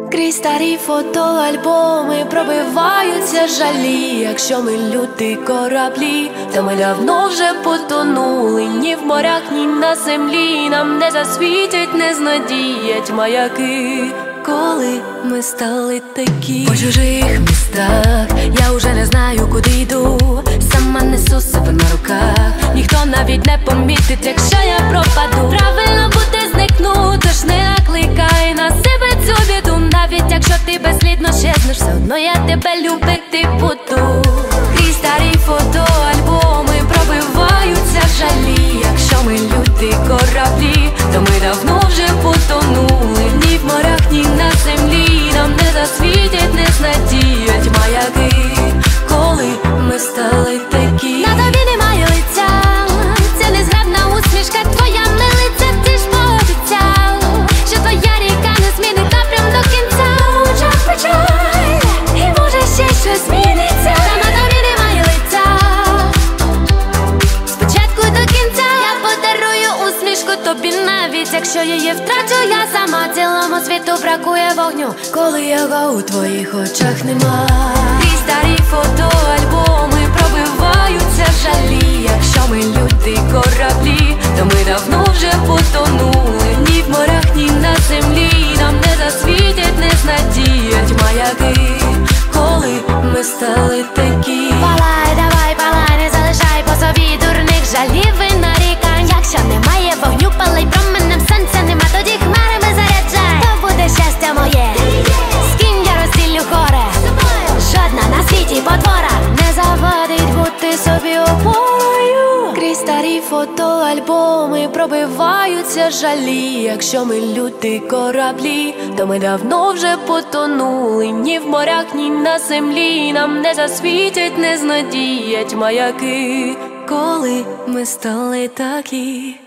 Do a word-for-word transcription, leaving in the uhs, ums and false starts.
Крізь старі фотоальбоми пробиваються жалі. Якщо ми люди кораблі, то ми давно вже потонули. Ні в морях, ні на землі нам не засвітять, не знадіять маяки. Коли ми стали такі по чужих містах, я уже не знаю, куди йду. Сама несу себе на руках, ніхто навіть не помітить, якщо я пропаду. Правильно буде зникну, тож не накликай на себе цю біду. Навіть якщо ти безслідно щезнеш, все одно я тебе любити буду. Крізь старі фотоальбоми пробиваються жалі. Якщо ми люди кораблі, то ми давно вже потонули. Ні в морях, ні на землі нам не засвітять, не знадіять маяки. Коли ми стали такі, на тобі немає лиця, це незграбна усмішка твоя милиця. Ти ж пообіцяв, що твоя ріка не змінить напрям до кінця. Час почай, і може ще щось зміниться. Та на тобі немає лиця, спочатку до кінця. Я подарую усмішку тобі, навіть якщо її втрачу я сама. Цілому світу бракує вогню, коли його у твоїх очах нема. І старі фотоальбоми пробиваються жалі. Якщо ми люди кораблі, то ми давно вже потонули. Ні в морях, ні на землі нам не засвітять, не знадіять маяки. Коли ми стали такі, палай, давай, палай, не залишай по собі дурних жалів і нарікань. Якщо немає вогню, палай променем, сонця нема, тоді хмарами заряджай. То буде щастя моє, з ким я розділю горе. Жодна на світі потвора не завадить бути собі опорою. Крізь старі фотоальбоми пробиваються жалі. Якщо ми люди кораблі, то ми давно вже потонули. Ні в морях, ні на землі нам не засвітять, не знадіять маяки. Коли ми стали такі.